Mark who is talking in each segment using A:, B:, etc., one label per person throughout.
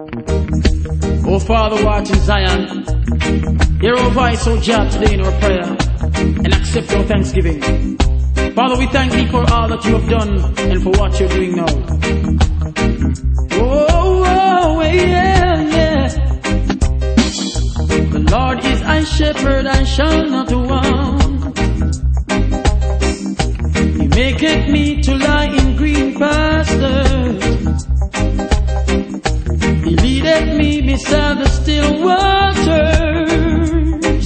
A: Oh Father, who art in Zion, hear our voice, O Jah, today in our prayer, and accept our thanksgiving. Father, we thank Thee for all that You have done and for what You're doing now. Oh, yeah, yeah. The Lord is my shepherd, I shall not want. He maketh me to lie in green pastures. He leadeth me beside the still waters.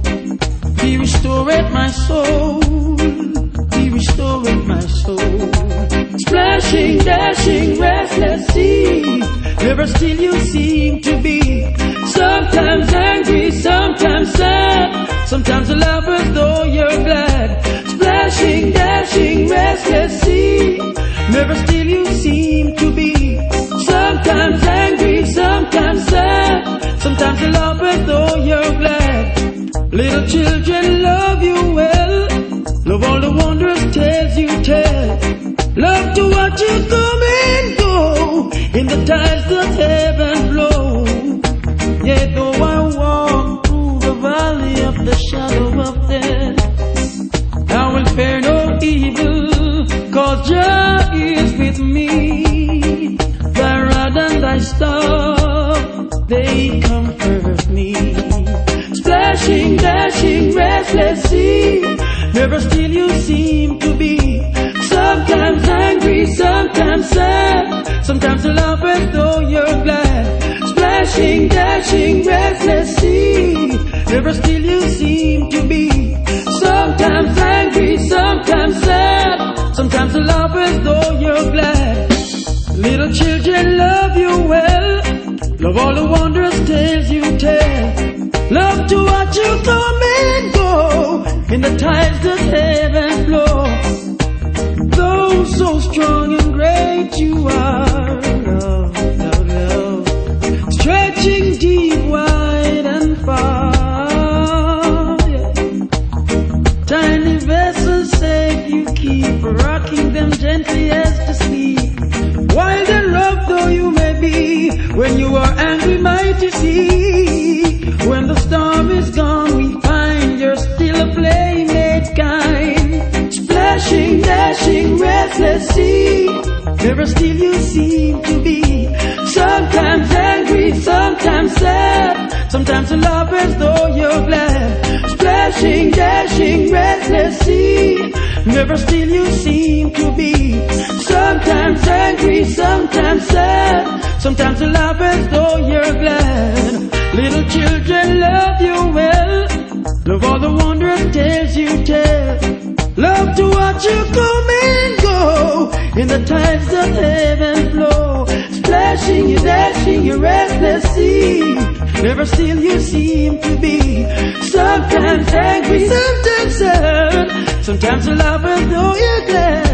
A: He restoreth my soul. He restoreth my soul. Splashing, dashing, restless sea. Never still You seem to be. Sometimes angry, sometimes sad. Sometimes a laugh as though You're glad. Splashing, dashing, restless sea. Never still You seem to be. Sometimes angry, sometimes sad. Sometimes a laugh as though You're glad. Little children love You well. Love all the wondrous tales You tell. Love to watch You come and go in the tides that heaven blow. Yet though I walk through the valley of the shadow of death, I will fear no evil, 'cause Jah is with me. Thy rod and Thy staff, they comfort me. Splashing, dashing, restless sea. Never still You seem to be. Sometimes angry, sometimes sad. Sometimes a laugh as though You're glad. Splashing, dashing, restless sea. Never still You seem to be. Sometimes angry, sometimes sad. Sometimes a laugh as though You're glad. Little children love You well. Love all the wondrous tales You tell. Love to watch You come and go in the tides that heaven blow. Though so strong and great You are, love, love, love. Stretching deep, wide and far, yeah. Tiny vessels safe You keep, rocking them gently as to sleep. Wild and rough though you may be, when you are angry mighty see. When the storm is gone we find You're still a playmate kind. Splashing, dashing, restless sea. Never still You seem to be. Sometimes angry, sometimes sad. Sometimes a laugh as though You're glad. Splashing, dashing, restless sea. Never still You seem to be. Sometimes angry, sometimes sad. Sometimes a laugh as though You're glad. Little children love You well. Love all the wondrous tales You tell. Love to watch You come and go in the tides that heaven flow. Splashing, You dashing, You restless sea. Never still You seem to be. Sometimes angry, sometimes sad. Sometimes a laugh as though You're glad.